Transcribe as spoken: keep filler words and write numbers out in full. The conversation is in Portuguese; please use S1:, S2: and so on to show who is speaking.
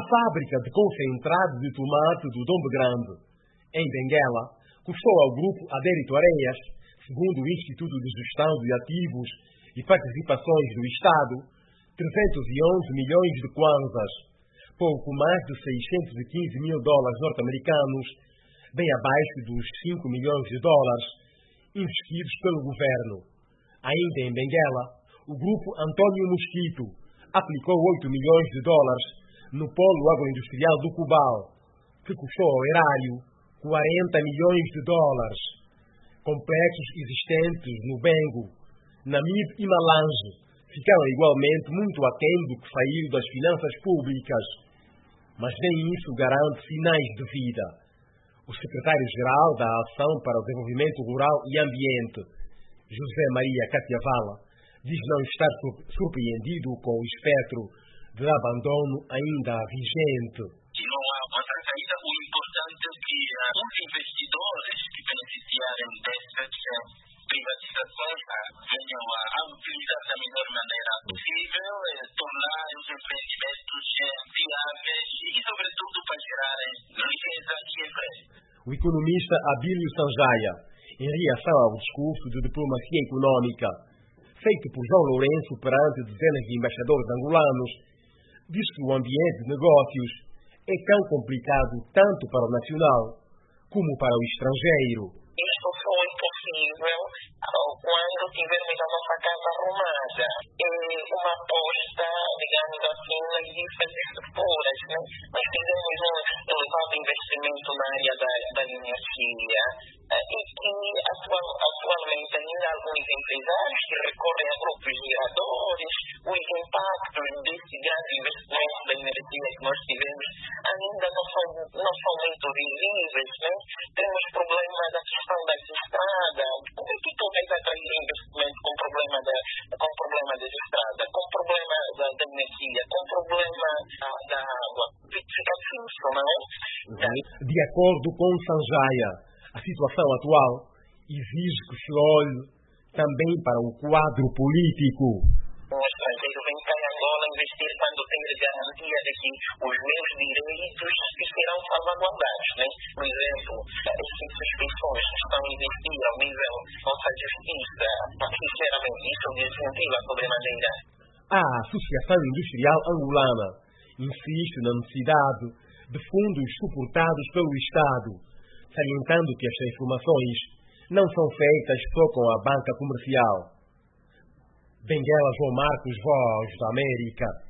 S1: fábrica de concentrado de tomate do Dombe Grande, em Benguela, custou ao grupo Adérito Areias, segundo o Instituto de Gestão de Ativos e Participações do Estado, trezentos e onze milhões de kwanzas, pouco mais de seiscentos e quinze mil dólares norte-americanos, bem abaixo dos cinco milhões de dólares investidos pelo governo. Ainda em Benguela, o grupo Antônio Mosquito aplicou oito milhões de dólares no polo agroindustrial do Cubal, que custou ao erário quarenta milhões de dólares. Complexos existentes no Bengo, Namibe e Malange ficaram igualmente muito aquém do que saiu das finanças públicas, mas nem isso garante sinais de vida. O secretário-geral da Ação para o Desenvolvimento Rural e Ambiente, José Maria Catiavala, diz não estar surpreendido com o espectro de abandono ainda vigente.
S2: Não há outra saída. O importante é que uh, os investidores que beneficiarem dessas uh, privatizações uh, venham a, a utilizar da melhor maneira possível, uh, tornar os empreendimentos uh, viáveis e, sobretudo, para gerarem riqueza e emprego.
S1: O economista Abílio Sanjaya, em reação ao discurso de diplomacia econômica feito por João Lourenço perante dezenas de embaixadores angolanos, diz que o ambiente de negócios é tão complicado tanto para o nacional como para o estrangeiro.
S2: Isto só é possível quando tivermos a nossa casa arrumada. É uma aposta, digamos assim, nas diferentes futuras. Né? Nós fizemos um elevado investimento na área da, da energia e que atual, atualmente ainda alguns empresários que recorrem a grupos geradores, os impactos desse grande investimento da energia que nós tivemos ainda não são, não são muito visíveis. Né? Temos problema da questão das estradas, o que talvez atrair investimento com problema da, com problema das estradas, com problema da, da energia, com problema da, da água. Fica difícil, não é?
S1: De acordo com Sanjaya, a situação atual exige que se olhe também para o quadro político.
S2: Um estrangeiro vem cá em Angola investir quando tem a garantia de que os meus direitos serão salvaguardados. Né? Por exemplo, as instituições que estão a investir ao nível da nossa justiça, sinceramente, isso desincentiva sobremaneira.
S1: A Associação Industrial Angolana insiste na necessidade de fundos suportados pelo Estado, salientando que as transformações não são feitas só com a banca comercial. Benguela, João Marcos, Voz da América.